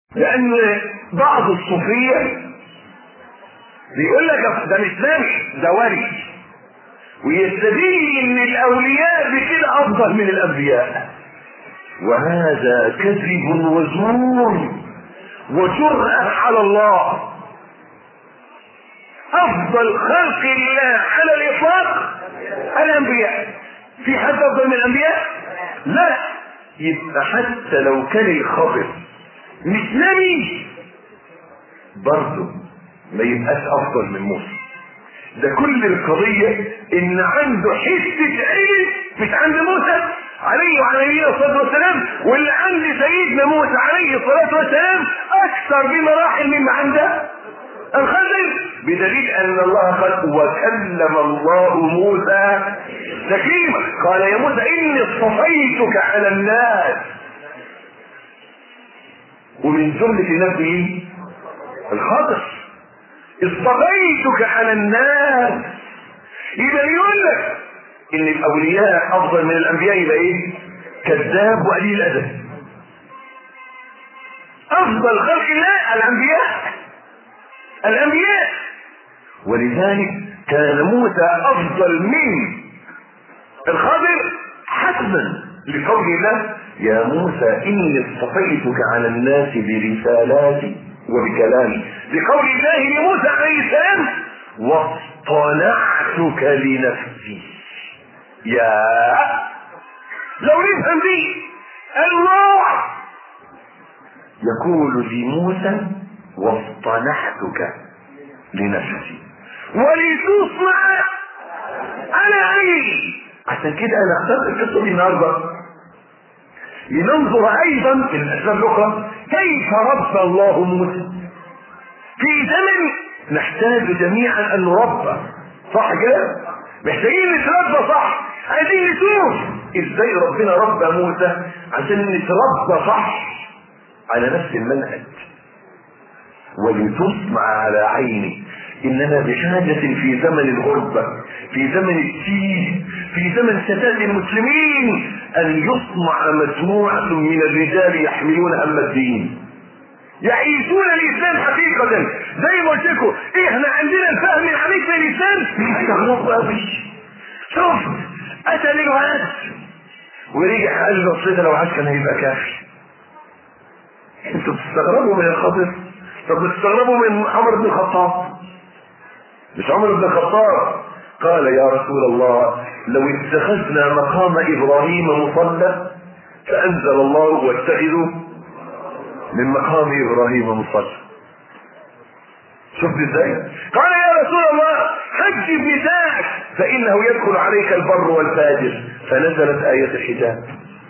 لان بعض الصوفية بيقول لك ده مش نبي، ده ولي، ويستدل ان الاولياء بكده افضل من الانبياء، وهذا كذب وزور وجرأة على الله. افضل خلق الله على الاطلاق الانبياء. في حد افضل من الانبياء؟ لا. يبقى حتى لو كان الخضر مش نبي برضه ما يبقاش افضل من موسى. ده كل القضية ان عنده حتة علم مش عند موسى عليه وعلى الصلاة والسلام، واللي عند سيدنا موسى عليه الصلاة والسلام اكثر بمراحل مما عنده الخضر، بدليل ان الله قال وكلم الله موسى تكليما. قال يا موسى اني اصطفيتك على الناس، ومن جملة نفسه الخضر اصطفيتك على الناس. يبقى يقول لك ان الاولياء افضل من الانبياء، يبقى ايه؟ كذاب وقليل الادب. افضل خلق الله الانبياء، ولذلك كان موسى افضل من الخضر حتما، لقول الله يا موسى اني اصطفيتك على الناس برسالاتي وبكلامي، لقول الله لموسى عليه السلام واصطنعتك لنفسي. يا لو نفهم دي، الله يقول لموسى واصطنعتك لنفسي ولتصنع على عيني. عشان كده انا اخترت القصه دي النهارده لننظر ايضا في الاسباب الاخرى كيف ربى الله موسى في زمن نحتاج جميعا ان نربى. صح كده؟ محتاجين نتربى صح، عايزين نشوف ازاي ربنا ربى موسى عشان نتربى صح على نفس المنهج. ولتصنع على عيني، اننا بحاجة في زمن الغربة، في زمن التيه، في زمن شتات المسلمين ان يصنع مجموعة من الرجال يحملون هم الدين، يعيشون الاسلام حقيقة. زي ما قلت لكم احنا عندنا الفهم العميق للاسلام هيستغربوا قوي. شوف قتل الوعد ورجع قال له اصل لو عاش كان هيبقى كافي. انتوا بتستغربوا من الخضر، طب بتستغربوا من عمر بن الخطاب. مش عمر بن الخطاب قال يا رسول الله لو اتخذنا مقام ابراهيم مصلى فانزل الله واتخذوا من مقام ابراهيم مصلى. شفت ازاي؟ قال يا رسول الله حجب نساءك فانه يدخل عليك البر والفاجر، فنزلت آية الحجاب.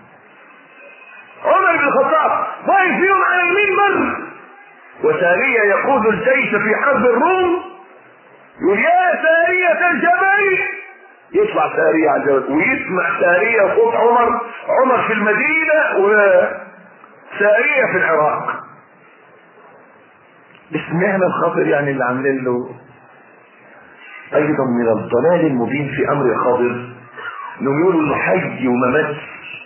عمر بن الخطاب واقف فيهم على المنبر وسارية يقود الجيش في حرب الروم، يقول يا سارية الجبل، يطلع سارية على الجبل ويسمع سارية صوت عمر في المدينة وسارية في العراق. اسمعنا الخطر يعني اللي عاملين له. ايضا من الضلال المبين في امر الخضر انه يقولوا انه حي وما ماتش،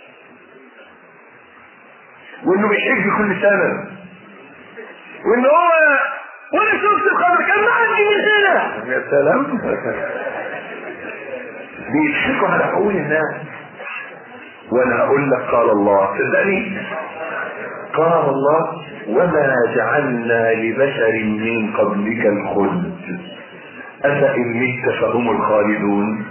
وانه بيحج كل سنه، وانه هو وانا شفت الخضر كان معدي من هنا. يا سلام، بيضحكوا على عقول الناس. وانا اقول لك قال الله، صدقني قال الله وما جعلنا لبشر من قبلك الخلد أفإن مت فهم الخالدون.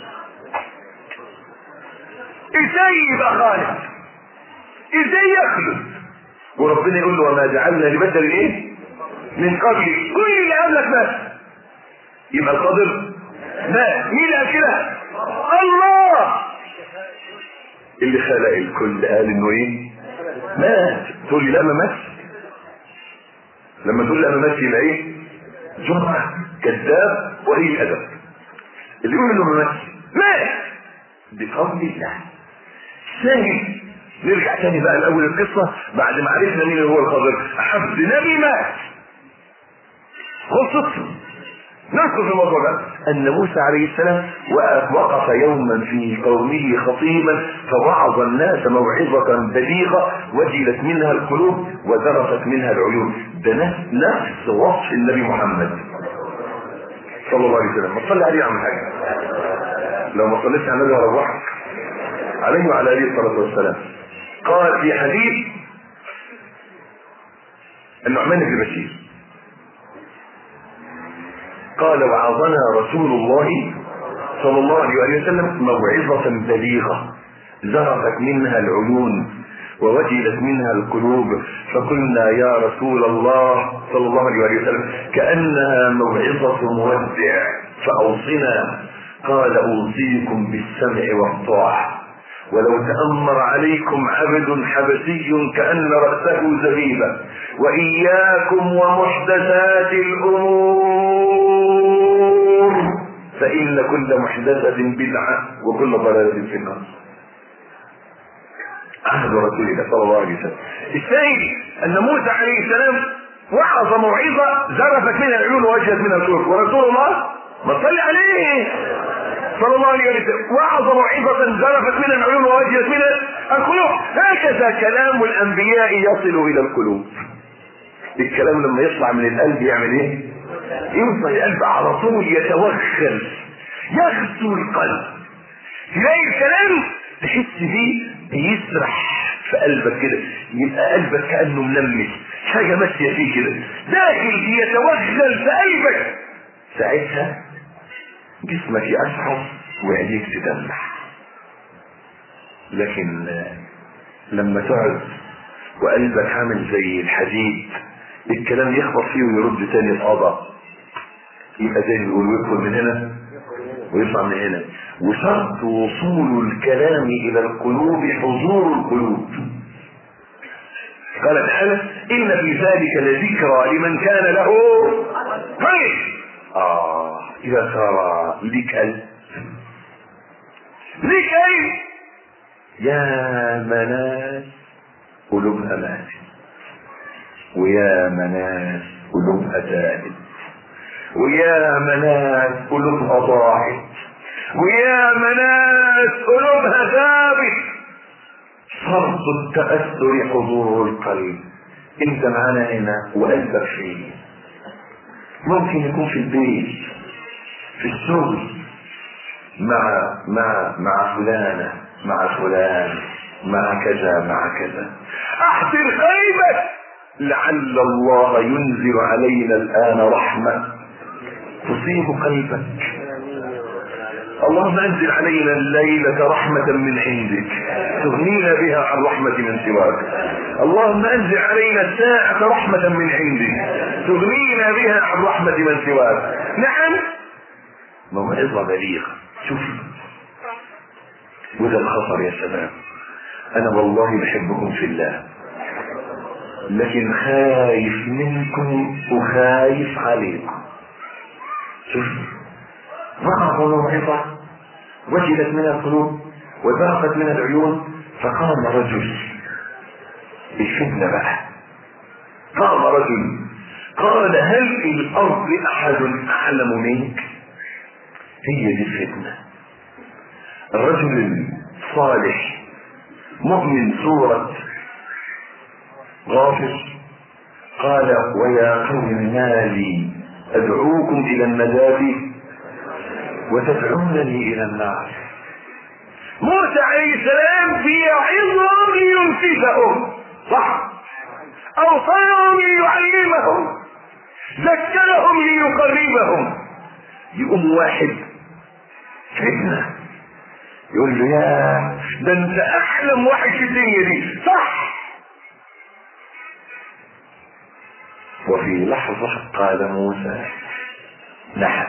ازاي يبقى خالد؟ ازاي يخلد؟ وربنا يقول له وما جعلنا لبشر ايه من قبلك، كل اللي قبلك مات. يبقى القادر مات. مين اللي قال كده؟ الله اللي خلق الكل قال انه ايه؟ مات. تقول لي لا ما ماتش. لما تقول لي انا ماشي يبقى ايه؟ جرأة، كذاب وقليل ادب. اللي يقول انه ما مات بقول الله. ثاني نرجع تاني بقى لاول القصه بعد ما عرفنا مين هو الخضر. احب نبي مات خلصت. نذكر في الموضوع ده ان موسى عليه السلام وقف يوما في قومه خطيبا فوعظ الناس موعظة بليغة وجلت منها القلوب وذرفت منها العيون. ده نفس وصف النبي محمد صلى الله عليه وسلم. ما تصلي عليه عن حاجة، لو ما صليتش على النبي هروحك عليه وعلى اله الصلاة والسلام. قال في حديث النعمان بن بشير قال وعظنا رسول الله صلى الله عليه وسلم موعظة بليغة ذرفت منها العيون ووجلت منها القلوب فقلنا يا رسول الله صلى الله عليه وسلم كأنها موعظة مودع فأوصنا. قال أوصيكم بالسمع والطاعة ولو تأمر عليكم عبد حبشي كأن رأسه زبيبة وإياكم ومحدثات الأمور فإن كل محدثة بدعة وكل ضلالة في النار. عهد رسول الله صلى الله عليه وسلم. الثاني أن موسى عليه السلام وعظ موعظة ذرفت منها العيون ووجهت منها القلوب ورسول الله ما صلى عليه صلى الله عليه وسلم وعظ موعظة ذرفت منها العيون ووجهت منها القلوب. هكذا كلام الأنبياء يصل إلى القلوب. الكلام لما يطلع من القلب يعمل ايه؟ يوصل القلب على طول يتوغل يغسو القلب. تلاقي الكلام تحس فيه يسرح في قلبك كده، يبقى قلبك كأنه ملمس حاجة ماشية فيه كده داخل يتوغل في قلبك. ساعتها جسمك يأشعر وعينيك تدمع. لكن لما تقعد وقلبك عامل زي الحديد الكلام يخبط فيه ويرد تاني القضاء، يبقى زي اللي يقول يدخل من هنا ويطلع من هنا. وشرط وصول الكلام الى القلوب حضور القلوب. قال تعالى ان في ذلك لذكرى لمن كان له قلب. اذا صار لك قلب يا مناس قلوبها مات ويا مناس قلوبها تائب ويا مناس قلوبها ضاحك ويا مناس قلوبها ثابت. شرط التأثر حضور القلب. انت معانا هنا وقلبك فيه. ممكن يكون في البيت في الشغل مع فلانة مع فلان مع كذا احضر قلبك لعل الله ينزل علينا الآن رحمة تصيب قلبك. اللهم انزل علينا الليلة رحمة من عندك تغنينا بها عن رحمة من سواك. اللهم انزل علينا الساعة رحمة من عندك تغنينا بها عن رحمة من سواك. نعم موعظة بليغة. شوف وده الخطر يا شباب. انا والله بحبكم في الله لكن خايف منكم وخايف عليكم. شوف وقع موعظة وجلت منها القلوب وذاقت منها العيون. فقام رجل الفتنة بقى. قام رجل قال هل في الارض احد اعلم منك؟ هي دي الفتنة. الرجل الصالح مؤمن سورة غافر قال ويا قوم ما لي ادعوكم الى النجاة وتدعونني الى النار. موسى عليه السلام بيعظهم لينفذهم صح، اوصاهم ليعلمهم، ذكرهم ليقربهم. يقوم واحد فتنة يقول له يا ده انت احلم واحد في الدنيا دي صح. وفي لحظة قال موسى نعم.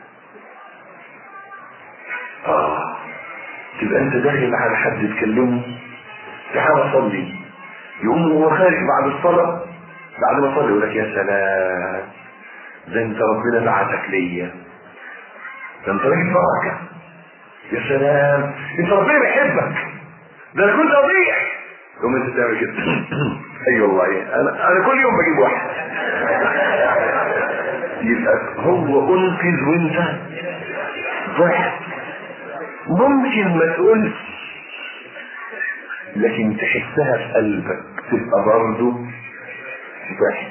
تبقى انت داخل على حد تكلمه تعال صلي، يقوم هو خارج بعد الصلاة بعد ما صلي يقول لك يا سلام ده انت ربنا بعتك ليا، ده انت راجل بركة، يا سلام انت ربنا بيحبك، ده انا كنت اضيع. يوم انت تعمل كده اي والله انا كل يوم بجيب واحد يبقى هو انقذ وانت ضحك. ممكن ما تقولش لكن تحسها في قلبك، تبقى برضه ضحك،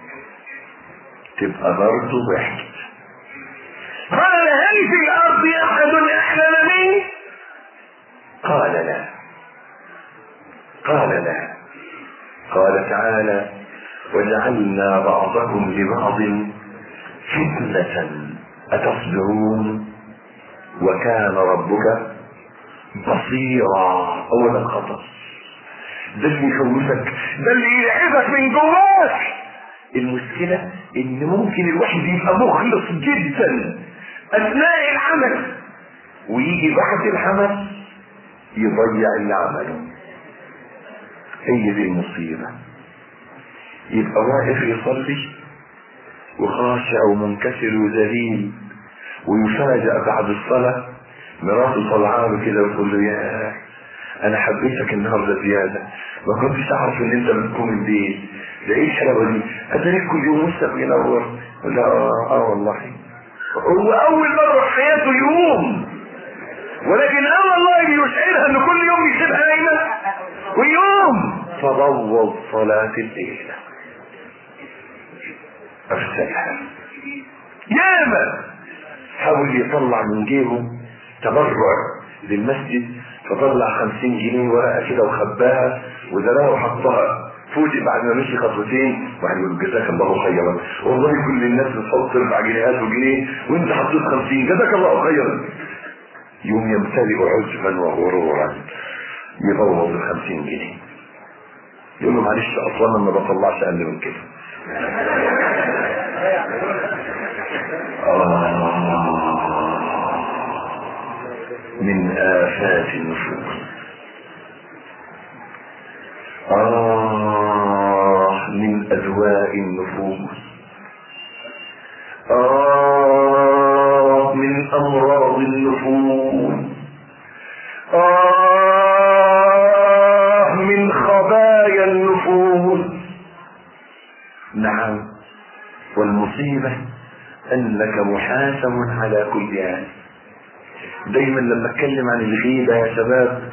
تبقى برضه ضحك. قال هل في الارض احد احلم مني؟ قال لا. قال لا. قال تعالى وجعلنا بعضكم لبعض فتنة أتصبرون وكان ربك بصيرا. اولا خطأ، ده اللي يخوفك، ده اللي يلعبك من جواك. المشكلة ان ممكن الواحد يبقى مخلص جدا اثناء العمل ويجي بعد العمل يضيع اللي عمله. هي دي المصيبة. يبقى واقف يصلي وخاشع ومنكسر وذليل، ويفاجأ بعد الصلاة مراته طلعانه كده وتقول له يا انا حبيتك النهارده زياده، ما كنتش اعرف ان انت بتكون البيت، ده ايه الحلاوه دي؟ اتاريك كل يوم وشك ينور. لا والله هو اول مره في حياته يقوم، ولكن والله اللي يشعرها ان كل يوم يسيبها نايمه ويقوم. فبوظ صلاه الليل، افسدها. ياما حاول يطلع من جيبه تبرع للمسجد، فطلع 50 جنيه ورقه كده وخباها ودراها وحطها. فوجئ بعد ما مشي خطوتين واحد يقول جزاك الله خيرا، والله كل الناس بتحط 4 جنيهات وجنيه وانت حطيت 50، جزاك الله خيرا. يوم يمتلئ عجبا وغرورا يبوظ ال 50 جنيه، يقول له معلش اصلا ما بطلعش اقل من كده. من آفات النفوس. من أدواء النفوس. من أمراض النفوس. من خبايا النفوس. نعم، والمصيبة أنك محاسب على كل هذا. دايما لما اتكلم عن الغيبة يا شباب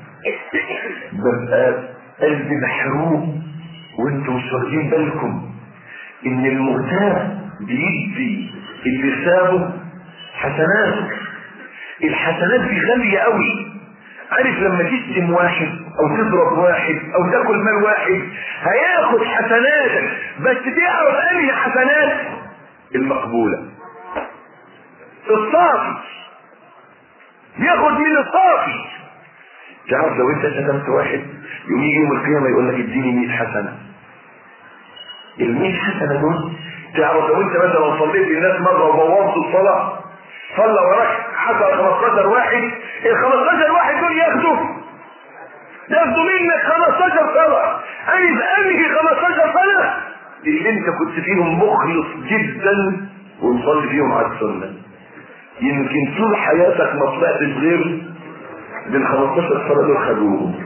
ببقى قلبي محروق، وانتم مش واخدين بالكم ان المغتاب بيدي اللي سابه حسنات. الحسنات دي غالية قوي. عارف لما تشتم واحد او تضرب واحد او تاكل مال واحد هياخد حسناتك، بس تعرف انهي حسنات المقبولة؟ الصافي ياخد من الصافي. تعرف لو انت شتمت واحد يوم يجي يوم القيامة يقول لك اديني 100 حسنة. ال100 حسنة دول تعرف لو انت مثلا صليت للناس مرة وبوظت الصلاة، صلى وراك حتى 15 واحد، ال 15 واحد دول ياخدوا منك 15 صلاة. عايز انهي 15 صلاة اللي انت كنت فيهم مخلص جدا ومصلي فيهم على السنة. يمكن طول حياتك ما طلعتش غير بال 15 صلاة دول خدوهم.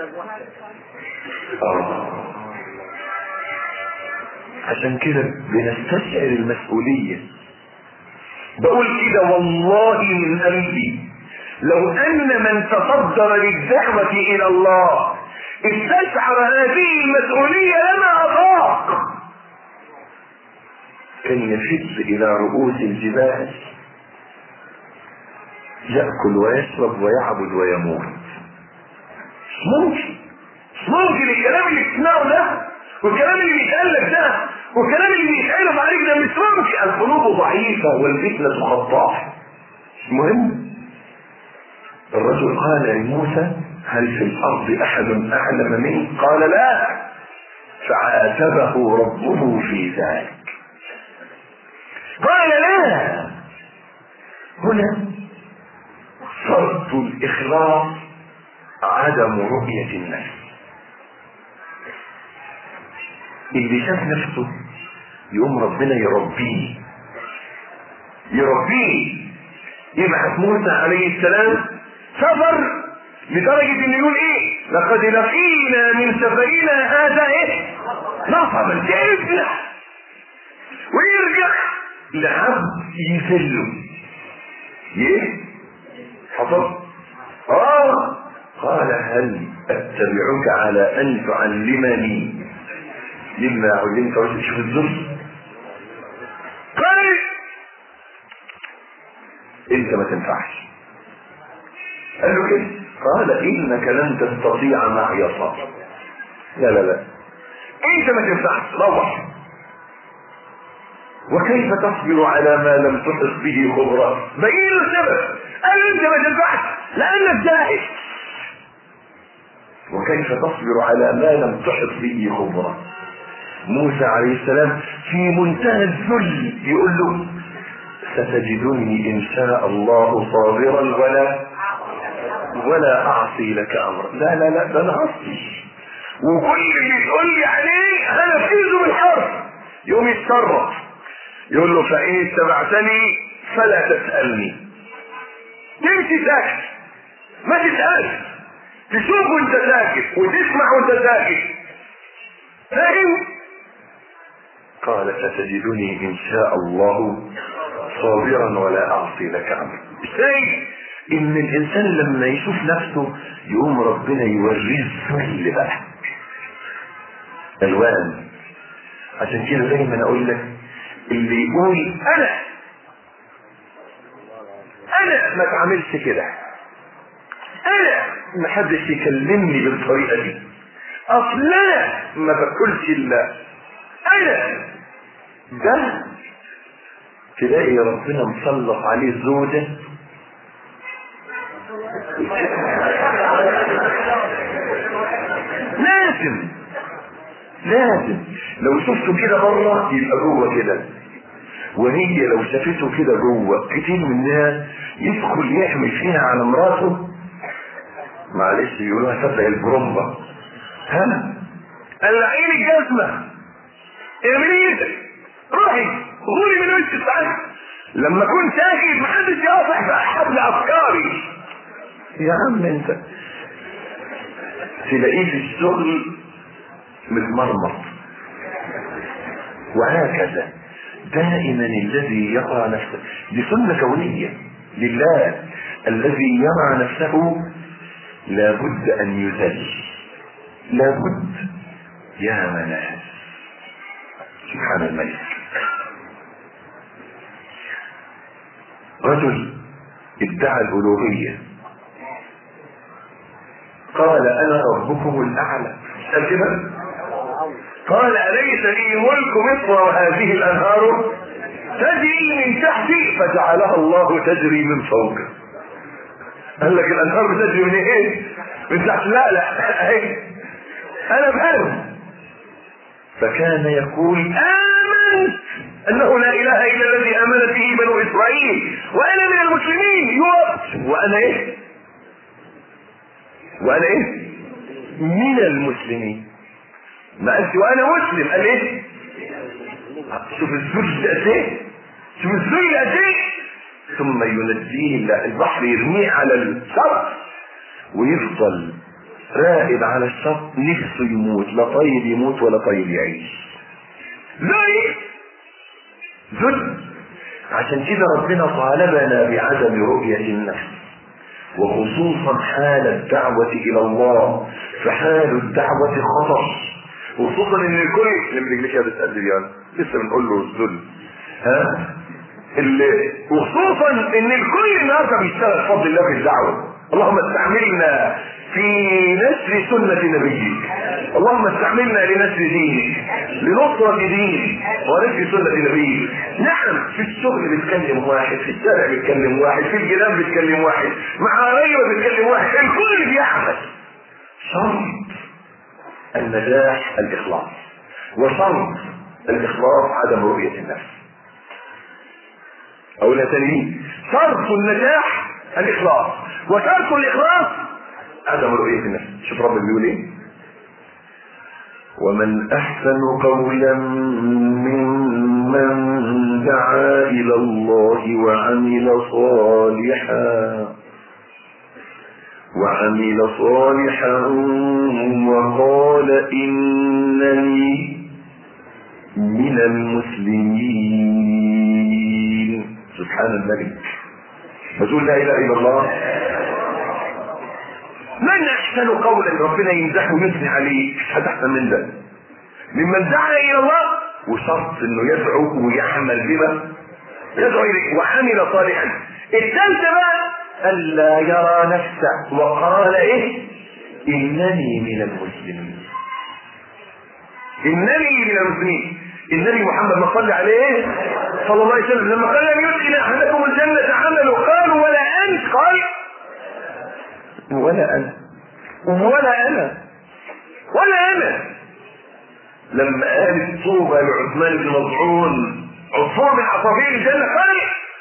عشان كده بنستشعر المسؤولية. بقول كده والله من قلبي، لو ان من تصدر للدعوة الى الله استشعر هذه المسؤولية لما اطاق، كان يشد الى رؤوس الجبال يأكل ويشرب ويعبد ويموت. ممكن الكلام اللي بتسمعه ده والكلام اللي بيتقالك ده والكلام اللي بيتعرف عليك ده مش ممكن. القلوب ضعيفة والفتنة خطافة. المهم الرجل قال لموسى هل في الأرض أحد أعلم منك؟ قال لا، فعاتبه ربه في ذلك. قال لا. هنا شرط الإخلاص عدم رؤية النفس. اللي شاف نفسه يقوم ربنا يربيه. يبعث موسى عليه السلام سفر لدرجة انه يقول ايه؟ لقد لقينا من سفرنا هذا ايه؟ نصبا. تعبنا ويرجع لعبد يذله حصل قال هل اتبعك على ان تعلمني مما علمت رشد. شوف الذل، قال انت ما تنفعش. قال له كده، قال انك لن تستطيع معي صبرا. لا انت ما تنفعش، روح. وكيف تصبر على ما لم تحط به خبرا؟ بين له السبب. قال انت ما تنفعش لانك جاهل. وكيف تصبر على ما لم تحط به خبرا؟ موسى عليه السلام في منتهى الذل يقول له ستجدني ان شاء الله صابرا ولا اعصي لك امرا. لا ده انا اعصي، وكل اللي تقول لي عليه انا فيزه بالحرف. يوم يتصرف يقول له فان اتبعتني فلا تسالني. تمشي ساكت ما تسالش، تشوف وانت ساكت وتسمع وانت ساكت، فاهم؟ قال ستجدني ان شاء الله صابرا ولا اعصي لك امرا. ازاي؟ ان الانسان لما يشوف نفسه يقوم ربنا يوريه الذل بقى الوان. عشان كده دايما اقول لك اللي يقول انا ما اتعاملش كده، انا ما حدش يكلمني بالطريقه دي، اصل انا ما باكلش الا انا، ده تلاقي ربنا مسلط عليه زوجة لازم لو شفته كده بره يبقى جوه كده، وهي لو شافته كده جوه. كتير من الناس يدخل يحمل فيها على مراته، معلش يقولوها تبع البرومبا، قلعين الجزمة ارميني روحي غولي من وش السعادة. لما كنت ساكت محدش يقطع في حبل افكاري. يا عم انت تلاقيه في الشغل متمرمط. وهكذا دائما الذي يرى نفسه، دي سنة كونية لله، الذي يرى نفسه لابد ان يذل، لابد. يا مناس سبحان الملك. رجل ادعى الالوهية، قال انا ربكم الاعلى. قال كده، قال اليس لي ملك مصر وهذه الانهار تجري من تحتي، فجعلها الله تجري من فوقه. قال لك الانهار بتجري من ايه؟ من تحت. لا اهي انا بقاله. فكان يقول آمنت أنه لا إله إلا الذي آمنت به بنو إسرائيل وأنا من المسلمين. وأنا من المسلمين. ما قالش وأنا مسلم، قال إيه؟ شوف الذل قد إيه، شوف الذل قد إيه. ثم ينجيه البحر يرميه على الشط ويفضل راقد على الشط، نفسه يموت، لا طيب يموت ولا طيب يعيش. زي ذل. عشان كده ربنا طالبنا بعدم رؤية النفس، وخصوصا حال الدعوة الى الله. فحال الدعوة خطر، وخصوصا ان الكل اللي برجلك يا بتقلب يعني لسه بنقول له الذل، وخصوصا ان الكل النهارده بيشتغل بفضل الله في الدعوة. اللهم استعملنا في نشر سنة نبيك، اللهم استعملنا لنشر دينك، لنصرة دينك ونشر سنة نبيك. نعم في الشغل بيتكلم واحد، في الشارع بيتكلم واحد، في الجيران بيتكلم واحد، مع قرايبه بيتكلم واحد، الكل بيعمل. شرط النجاح الإخلاص، وشرط الإخلاص عدم رؤية النفس. أولا تانيين، شرط النجاح الإخلاص، وشرط الإخلاص عدم رؤية النفس. شوف رب بيقول ايه؟ ومن احسن قولا ممن دعا الى الله وعمل صالحا وقال انني من المسلمين. سبحان الملك. فتقول لا اله الا الله. من احسن قولا ربنا يمدحه ويثني عليه، حد احسن من ده ممن دعا الى الله، وشرط انه يدعو ويعمل بما يدعو اليه وعمل صالحا. الثالثه بقى الا يرى نفسه وقال ايه؟ انني من المسلمين. انني من المسلمين. النبي محمد ما صلى عليه صلى الله عليه وسلم لما قال لم يدخل احدكم الجنه عمله قالوا ولا انت، قال ولا انا ولا انا ولا انا. لما قالت طوبى لعثمان بن مظعون عصفور من عصافير الجنه قال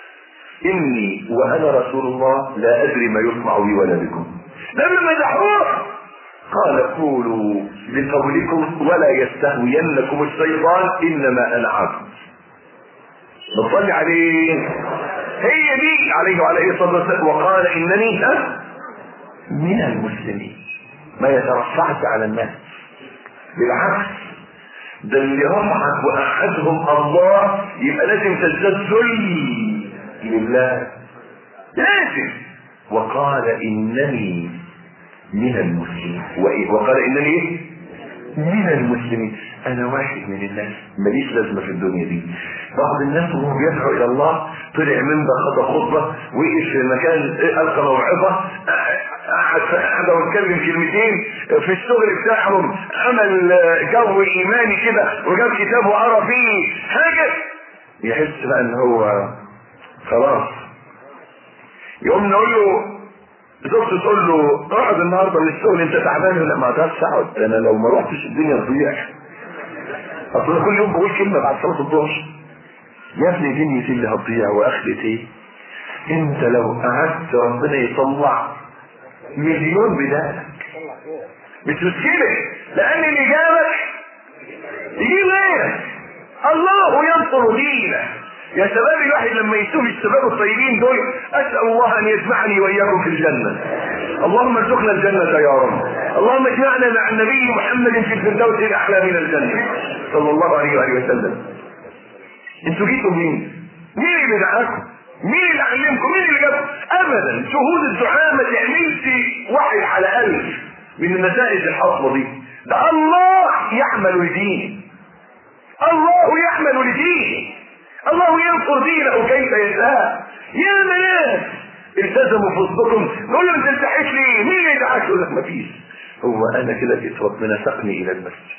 اني وانا رسول الله لا ادري ما يصنع بي ولا بكم. لما مدحوه قال قولوا بقولكم ولا يستهوينكم الشيطان انما انا عبد. نصلي عليه. هي دي عليه وعلى الصلاه والسلام. وقال انني من المسلمين. ما يترفعش على الناس، بالعكس ده اللي رفعك واحدهم الله يبقى لازم تزداد ذل لله، لازم. وقال انني من المسلمين. وقال انني من المسلمين. انا واحد من الناس ماليش لازمه في الدنيا دي. بعض الناس وهو بيدعو الى الله طلع منبر خطب خطبه وقف في مكان القى موعظه قعد واتكلم كلمتين في الشغل بتاعهم، عمل جو ايماني كده وجاب كتاب وقرا فيه حاجه، يحس بقى ان هو خلاص. يقوم نقول له زوجته تقول له اقعد النهارده من الشغل انت تعبان. لا ما اقدرش اقعد، انا لو ما رحتش الدنيا تضيع. اصل كل يوم بقول كلمه بعد صلاه الظهر، يا ابني دنيتي اللي هتضيع واخرتي. انت لو قعدت ربنا يطلع مليون بدالك، مش مشكله، لان اللي جابك يجيب غيرك. الله ينصر دينه. يا شباب الواحد لما يشوف الشباب الطيبين دول اسال الله ان يجمعني واياكم في الجنه. اللهم ارزقنا الجنه يا رب. اللهم اجمعنا مع النبي محمد في الفردوس الاعلى من الجنه صلى الله عليه واله وسلم. انتوا جيتوا مين؟ مين اللي دعاكم؟ مين اللي علمكم؟ مين اللي جابكم؟ ابدا شهود الدعاء ما تعملش واحد على 1000 من النتائج الحاصله دي. ده الله يعمل لدينه، الله يعمل لدينه، الله ينصر دينه كيف يشاء. يا ناس التزموا في وسطكم نقول له انت تلتحق ليه؟ مين اللي دعاك؟ يقول لك مفيش، هو انا كده جيت ربنا ساقني الى المسجد،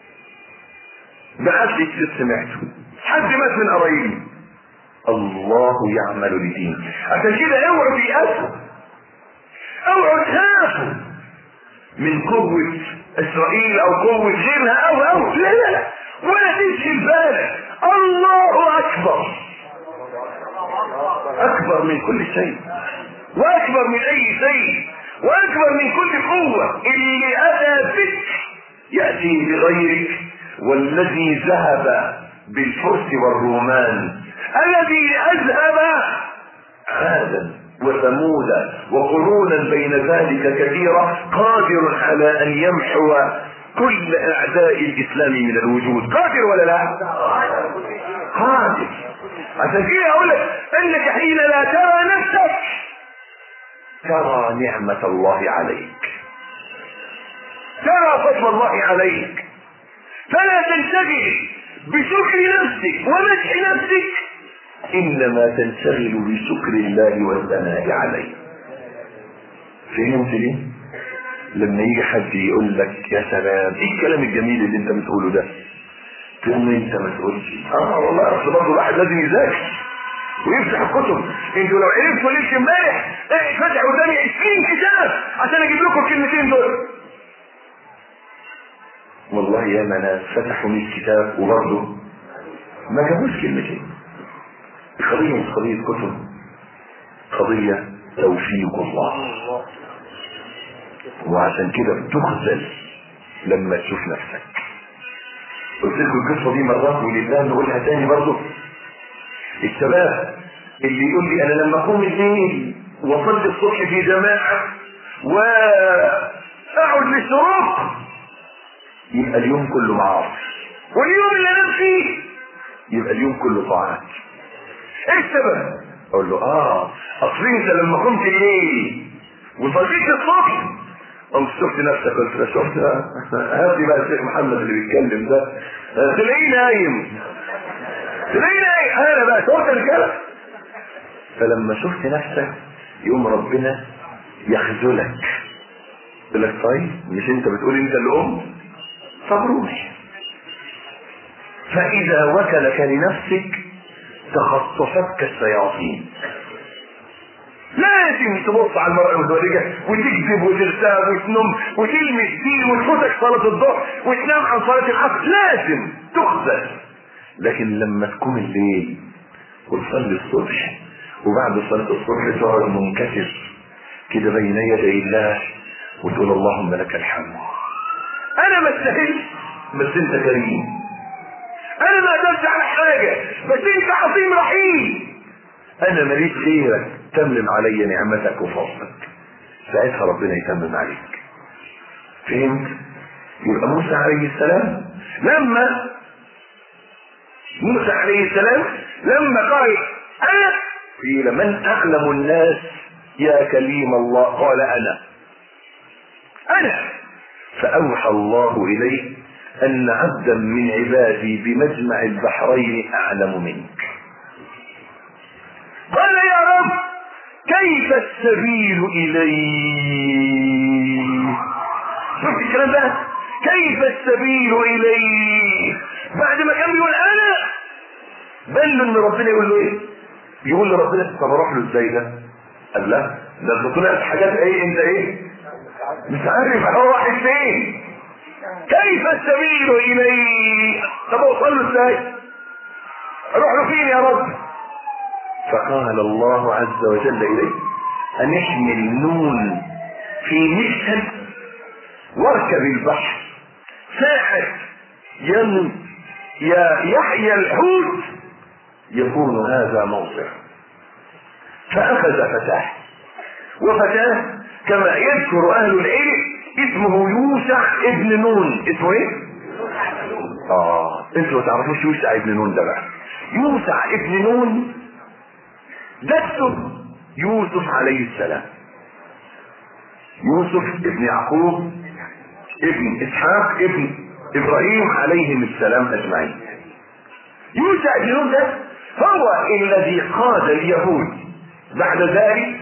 بعت لي كتير سمعته، حد مات من قرايبي. الله يعمل لدينه. عشان كده اوعوا تيأسوا، اوعوا تخافوا من قوة اسرائيل او قوة غيرها او لا لا لا، ولا تشغل بالك. الله اكبر، اكبر من كل شيء واكبر من اي شيء واكبر من كل قوة. اللي اتى بك يأتي بغيرك. والذي ذهب بالفرس والرومان، الذي اذهب عادا وثمود وقرونا بين ذلك كثيرة، قادر على ان يمحو كل اعداء الاسلام من الوجود. قادر ولا لا؟ قادر. عشان كده اقول لك انك حين لا ترى نفسك ترى نعمة الله عليك، ترى فضل الله عليك، فلا تنشغل بشكر نفسك ومدح نفسك، انما تنشغل بشكر الله والثناء عليه. فهمت ليه؟ لما يجي حد يقول لك يا سلام ايه الكلام الجميل اللي انت بتقوله ده، تقول انت ما تقولش والله اصل برضه الواحد لازم يذاكر ويفتح الكتب. انتوا لو عرفتوا ليش امبارح فتح قدامي 20 كتاب عشان اجيب لكم الكلمتين دول. والله يا ناس فتحوا 100 كتاب وبرضه ما جابوش كلمتين. القضيه مش قضيه كتب، قضيه توفيق الله. وعشان كده بتخزل لما تشوف نفسك. قلت لكم القصه دي مرات ولله نقولها تاني برضه. الشباب اللي يقول لي انا لما اقوم الليل واصلي الصبح في جماعه واقعد للشروق يبقى اليوم كله معاصي، واليوم اللي انام فيه يبقى اليوم كله طاعات. ايه السبب؟ اقول له اصل انت لما قمت الليل وصليت الصبح قمت شفت نفسك، قلت له شفت هات لي بقى الشيخ محمد اللي بيتكلم ده، تلاقيه نايم انا بقى شفت الكلام. فلما شفت نفسك يوم ربنا يخذلك، يقول لك طيب مش انت بتقول انت اللي قمت؟ طب روح. فاذا وكلك لنفسك تخطفتك الشياطين. لازم تبص على المرأة المتزوجة وتكذب وترتاب وتنم وتلمس دين وتفوتك صلاة الظهر وتنام عن صلاة العصر، لازم تخذل. لكن لما تكون الليل وتصلي الصبح وبعد صلاة الصبح تقعد منكسر كده بين يدي الله وتقول اللهم لك الحمد، انا ما استاهلش بس انت كريم، انا ما قدرت على حاجة بس انت عظيم رحيم، انا ماليش غيرك تمم علي نعمتك وفضلك، ساعتها ربنا يتمم عليك. فهمت؟ يبقى موسى عليه السلام لما قال انا قيل من اعلم الناس يا كليم الله، قال انا فاوحى الله اليه ان عبدا من عبادي بمجمع البحرين اعلم منك. قال يا رب كيف السبيل اليه؟ شوف الكلام ده، كيف السبيل اليه؟ بعد ما كان بيقول انا بل ان ربنا يقول له ايه؟ يقول لربنا طب اروح له ازاي ده؟ قال لا ده طلعت حاجات ايه انت ايه مش عارف هو راح فين. كيف السبيل اليه؟ طب اوصل له ازاي؟ اروح له فين يا رب؟ فقال الله عز وجل اليه ان احمل نون في مشهد واركب البحر ساعة يحيى الحوت يكون هذا موضع. فاخذ فتاه، وفتاه كما يذكر اهل العلم اسمه يوشع ابن نون. اسمه ايه؟ انتوا ما تعرفوش يوشع ابن نون ده بقى. يوشع ابن نون ده يوسف عليه السلام، يوسف ابن يعقوب ابن اسحاق ابن ابراهيم عليهم السلام اجمعين. يوشع ابن نون ده هو الذي قاد اليهود بعد ذلك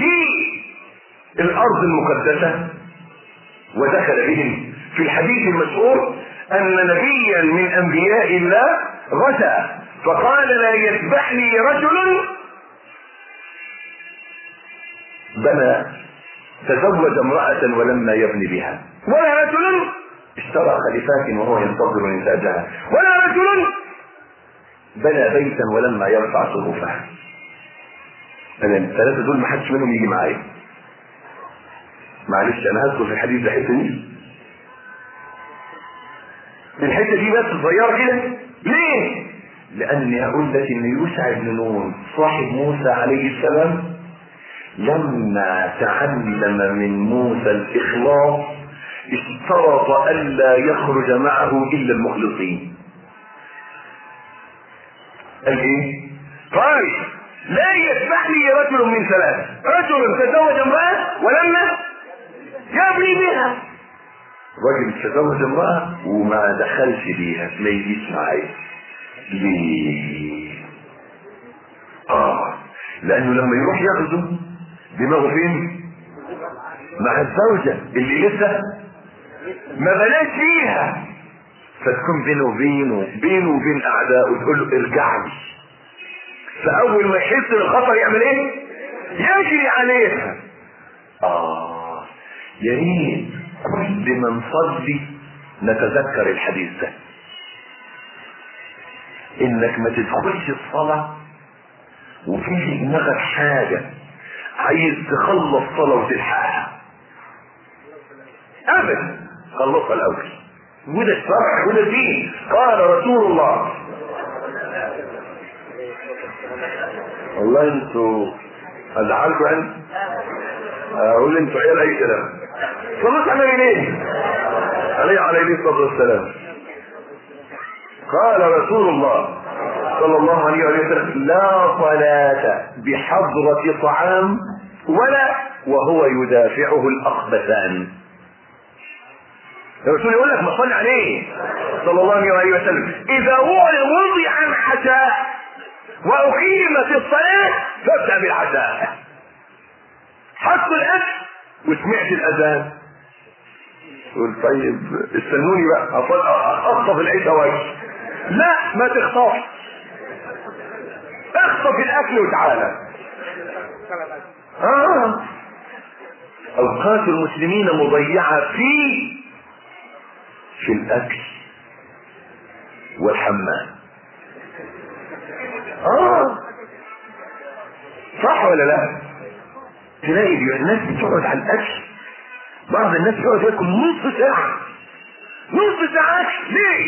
للارض المقدسة، ودخل بهم في الحديث المشهور ان نبيا من انبياء الله غزا فقال لا يتبعني رجل بنى تزوج امرأة ولما يبني بها، ولا رجل اشترى خليفات وهو ينتظر نتاجها، ولا رجل بنى بيتا ولما يرفع سقوفها. الثلاثة دول ما حدش منهم يجي معايا. معلش انا هذكر في الحديث ده الحته دي، الحته دي بس صغيره كده. ليه؟ لاني اقول لك ان يوشع بن نون صاحب موسى عليه السلام لما تعلم من موسى الاخلاص اشترط الا يخرج معه الا المخلصين. قال ايه؟ قال لا يتبعني رجل من ثلاث، رجل تزوج امرأة ولما يبني بها، رجل تزوج امرأة وما دخلش بيها ما يجيش معايا. ليه؟ لانه لما يروح يغزو دماغه فين؟ مع الزوجة اللي لسه ما بلاش فيها، فتكون بينه وبين اعداء وتقول له ارجع لي. فاول ما يحس بالخطر يعمل ايه؟ يجري عليها. يا ريت كل ما نصلي نتذكر الحديث ده، انك ما تدخلش الصلاة وفي دماغك حاجة عايز تخلص صلاة وتلحقها ابدا، خلصها الاول. وده الشرع وده دين. قال رسول الله والله انتوا ازعلكوا انت اقول انتوا عيال اي كلام. صليت على النبي عليه الصلاه والسلام. قال رسول الله صلى الله عليه وسلم لا صلاة بحضرة طعام ولا وهو يدافعه الأخبثان. الرسول يقول لك ما صلي عليه صلى الله عليه وسلم إذا وضع العشاء وأقيمت الصلاة فابدأ بالعشاء. حط الأكل وسمعت الأذان قول طيب استنوني بقى اخطف العيشة وجه. لا ما تخطف، اخطف الاكل وتعالى. اوقات المسلمين مضيعة في الاكل والحمام. صح ولا لا؟ تلاقي الناس بتقعد على الاكل، بعض الناس يقعد ياكل نص ساعة ليه؟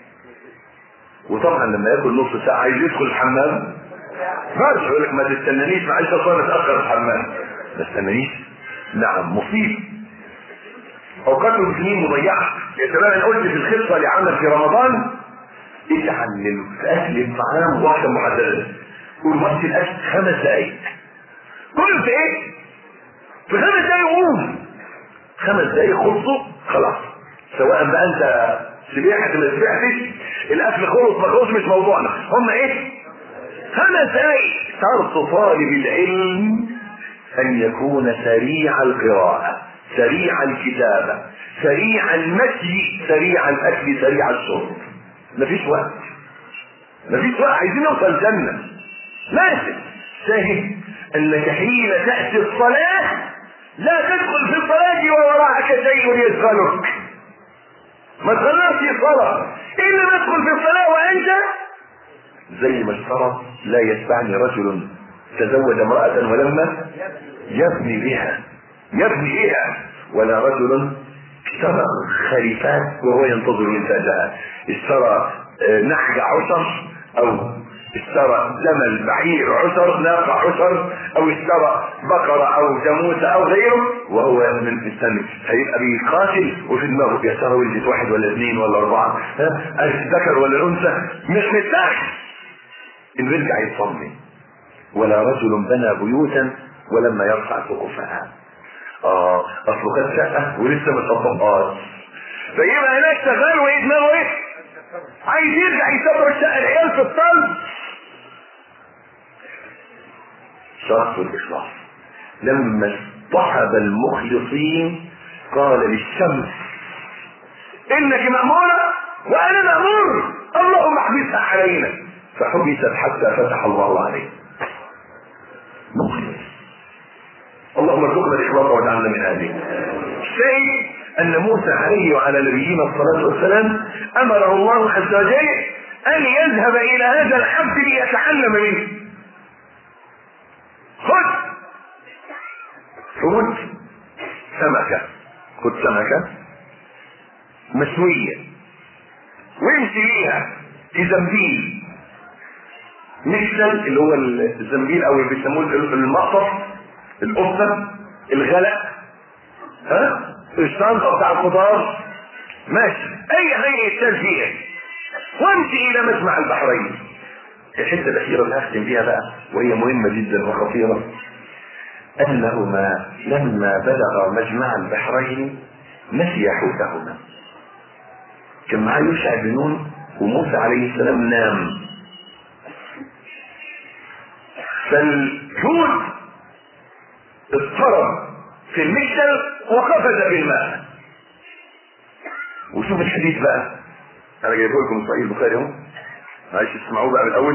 وطبعا لما ياكل نص ساعة عايز يدخل الحمام فرش، يقول لك ما تستنانيش معلش اصلا اتأخر الحمام. ما تستنانيش، نعم مصيب. اوقات المسلمين مضيعة. يا شباب انا قلت في الخطة لعمل في رمضان اجعل للاكل الطعام وقتا محددا. قول وقت الاكل 5 دقايق. كل في ايه؟ في 5 دقايق قوم، 5 دقايق خلصوا خلاص. سواء بقى انت سبيحت ما سبيحتش، الاكل خلص ما خلص مش موضوعنا. هم ايه؟ 5 دقايق. شرط طالب العلم ان يكون سريع القراءة، سريع الكتابة، سريع المشي، سريع الاكل، سريع الشرب. مفيش وقت، عايزين نوصل الجنة. لازم شاهد انك حين تأتي الصلاة لا تدخل في الصلاة ووراءك شيء يشغلك. ما تخلصش الصلاة الا ما تدخل في الصلاة وانت زي ما اشترط لا يتبعني رجل تزوج امرأة ولما يبني بها ولا رجل اشترى خليفات وهو ينتظر انتاجها. اشترى نعجة عشر او اشترى جمل بعير عشر، ناقة عشر، او اشترى بقرة او جاموسة او غيره، وهو من السنة هيبقى بيقاتل وفي دماغه يا ترى ولدت 1 ولا 2 ولا 4، الذكر ولا الانثى، مش مرتاح. ان رجع يصلي. ولا رجل بنى بيوتا ولما يرفع سقفها. اصله كانت شقة ولسه ما اتطبقهاش، فيبقى هناك شغال وايه دماغه ايه؟ عايز يرجع يسبر الشقة العيال في الطلب. شرط الإخلاص. لما اصطحب المخلصين قال للشمس إنك مأمورة وأنا مأمور، اللهم احبسها علينا، فحبست حتى فتح الله عليه. مخلص. اللهم ارزقنا الإخلاص واجعلنا من هذه. شيء أن موسى عليه وعلى نبينا الصلاة والسلام أمره الله عز وجل أن يذهب إلى هذا العبد ليتعلم منه. خذ سمكة مسوية وامشي بيها في زنبيل، مكسل اللي هو الزنبيل او اللي بيسموه المقصف، القصة، الغلق، الشنطة بتاع الخضار، ماشي اي حاجة يتشال فيها، وامشي الى مجمع البحرين. الحته الاخيره اللي هختم بيها بقى وهي مهمه جدا وخطيره، انهما لما بلغ مجمع البحرين نسي حوتهما. كان معاه يوشع بن نون وموسى عليه السلام نام، فالحوت اضطرب في المكتل وقفز بالماء. وشوف الحديث بقى، انا جايبه لكم صحيح البخاري اهو، معلش اسمعوه بقى من الاول.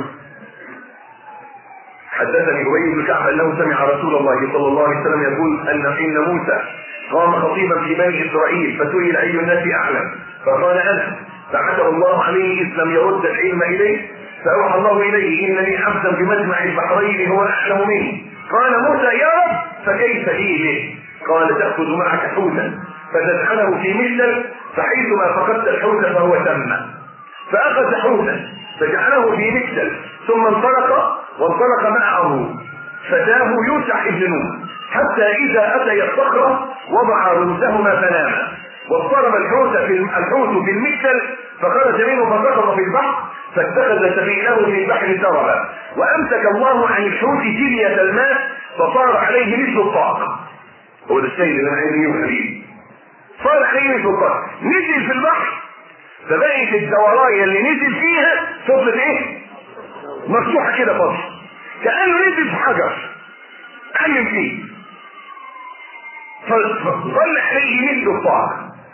حدثني ابي بن كعب انه سمع رسول الله صلى الله عليه وسلم يقول ان موسى قام خطيبا في بني اسرائيل فسئل اي الناس اعلم فقال انا، فعتب الله عليه اذ لم يرد العلم اليه، فاوحى الله اليه انني عبدا بمجمع البحرين هو اعلم مني. قال موسى يا رب فكيف لي به؟ قال تاخذ معك حوتا فتدخله في مشتل فحيثما فقدت الحوت فهو تم. فاخذ حوتا فجعله في مكتل ثم وانطلق معه فتاه يوشع بن نون حتى اذا اتي الصخره وضع رؤوسهما فناما، واضطرب الحوت في المكتل فخرج منه فسقط في البحر، فاتخذ سبيله في البحر سربا، وامسك الله عن الحوت جلية الماء فصار عليه مثل الطاق. هو ده السيد اللي انا عايز يوحي، صار عليه مثل الطاق، نزل في البحر فبقت الدورايه اللي نزل فيها فضلت ايه؟ مفتوحه كده فاضي، كانه نزل في حجر علم فيه، فظل عليه مثل الطاق.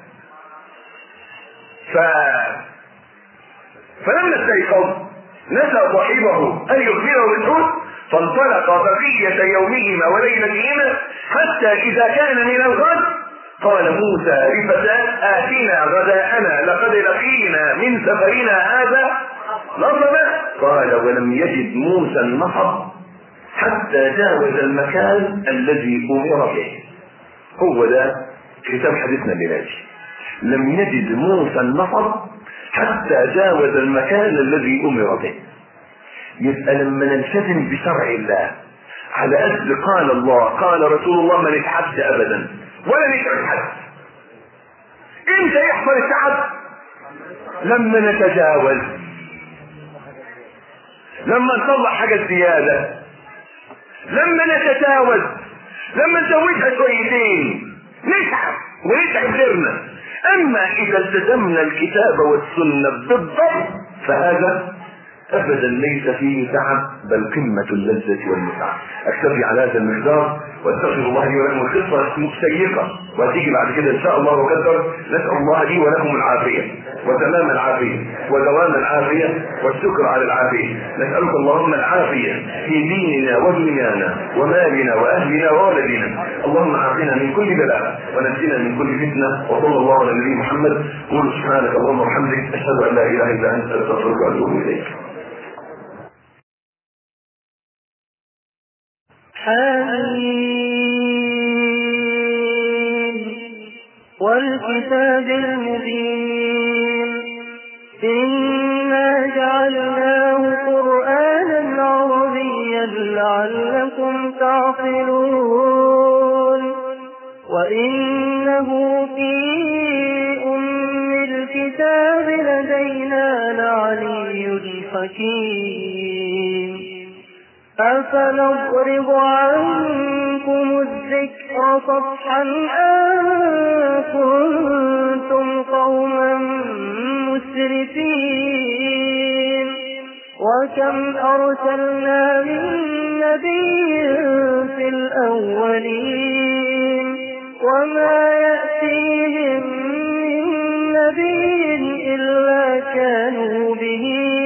فلما استيقظ نسى صاحبه ان يخبره بالحوت، فانطلق بقية يومهما وليلتهما حتى اذا كان من الغد قال موسى لفتاه آتنا غداءنا لقد لقينا من سفرنا هذا نصبا. قال ولم يجد موسى النصب حتى جاوز المكان الذي امر به. هو ده كتاب حديثنا بلادي، لم يجد موسى النصب حتى جاوز المكان الذي امر به. يبقى لما نلتزم بشرع الله على قد قال الله قال رسول الله ما نتعبد ابدا ولا نتعب حد. امتى يحصل التعب؟ لما نتجاوز، لما نطلع حاجه زياده، لما نتجاوز، لما نزودها شويتين نتعب ونتعب غيرنا. اما اذا التزمنا الكتاب والسنه بالضبط فهذا ابدا ليس فيه تعب بل قمه اللذه والمتعه. اكتفي على هذا المقدار واستغفر الله لي ولكم. القصه سيئه وهتيجي بعد كده ان شاء الله وقدر. نسال الله لي ولكم العافيه وتمام العافيه ودوام العافيه والشكر على العافيه. نسالك اللهم العافيه في ديننا ودنيانا ومالنا واهلنا وولدنا. اللهم عافنا من كل بلاء ونجنا من كل فتنه. وصلى الله على النبي محمد. قول سبحانك اللهم وبحمدك اشهد ان لا اله الا انت استغفرك واتوب اليك. حميم والكتاب المبين إنا جعلناه قرآنا عربيا لعلكم تعقلون وإنه في أم الكتاب لدينا لعلي حكيم. أفنضرب عنكم الذكر صفحا أن كنتم قوما مسرفين وكم أرسلنا من نبي في الأولين وما يأتيهم من نبي إلا كانوا به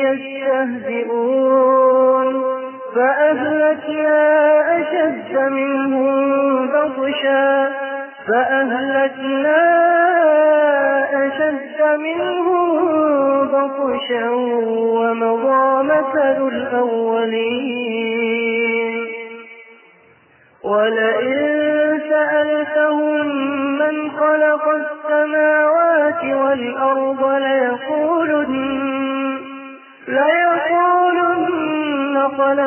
يستهزئون فأهلكنا أشد منهم بطشا ومضى مثل الأولين. ولئن سألتهم من خلق السماوات والأرض ليقولن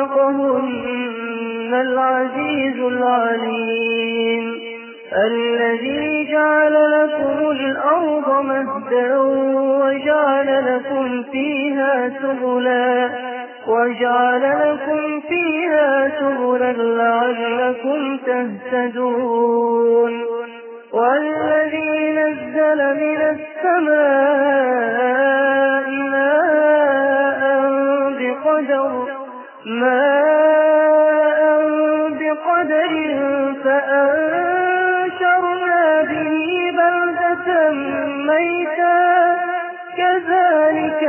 خلقهن العزيز العليم الذي جعل لكم الأرض مهدا وجعل لكم فيها سبلا لعلكم تهتدون. والذي نزل من السماء ماء بقدر فأنشرنا به بلدة ميتا كذلك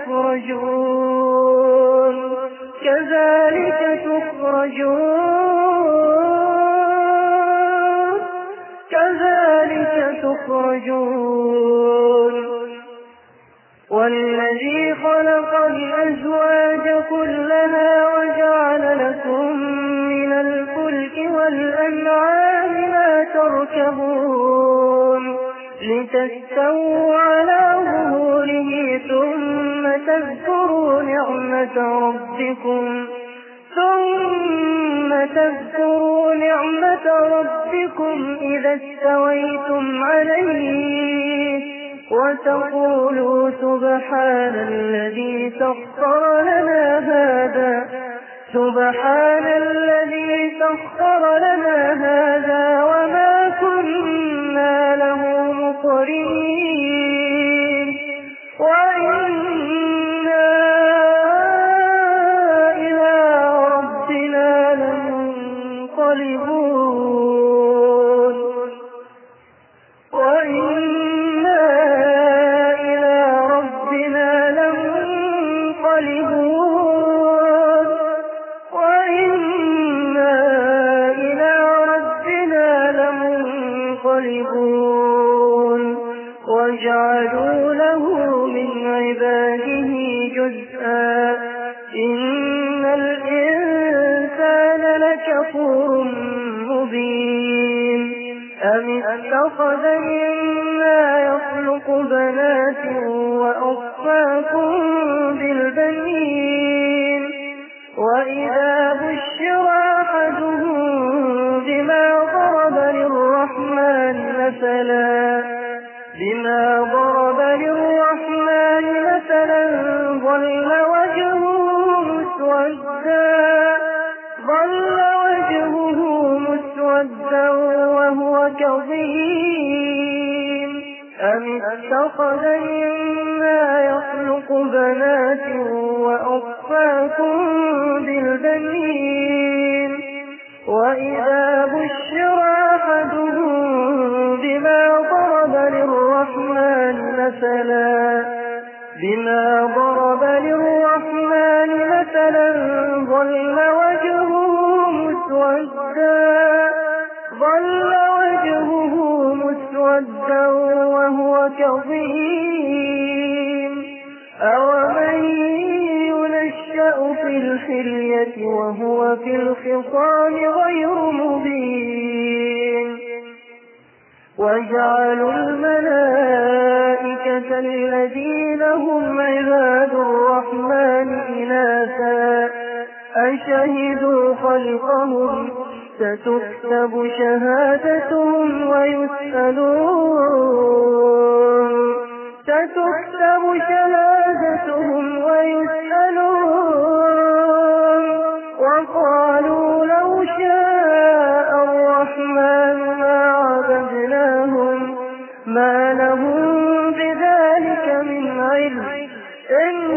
تخرجون. والذي خلق الأزواج كلها وجعل لكم من الفلك والأنعام ما تركبون لتستووا على ظهوره ثم تذكروا نعمة ربكم إذا استويتم عليه وتقولوا سبحان الذي سخر لنا هذا وما كنا له مقرنين وإنا إلى ربنا لمنقلبون وجعلوا له من عباده جزءا إن الإنسان لكفور مبين أم اتخذ مما يخلق بنات وأصفاكم بالبنين وإذا بشر أحدهم بما ضرب للرحمن مثلا ظل وجهه مسودا وهو كظيم أم اتخذ مما يخلق بنات وأصفاكم بالبنين وإذا بشر أحدهم بما ضرب للرحمن مثلا ظل وجهه مسودا وهو كظيم أومن ينشأ في الحلية وهو في الخصام غير مبين وجعلوا الملائكة الذين هم عباد الرحمن إناثا أشهدوا خلقهم ستكتب شهادتهم ويسألون وقالوا لو شاء الرحمن ما عبدناهم ما لهم بذلك من علم إن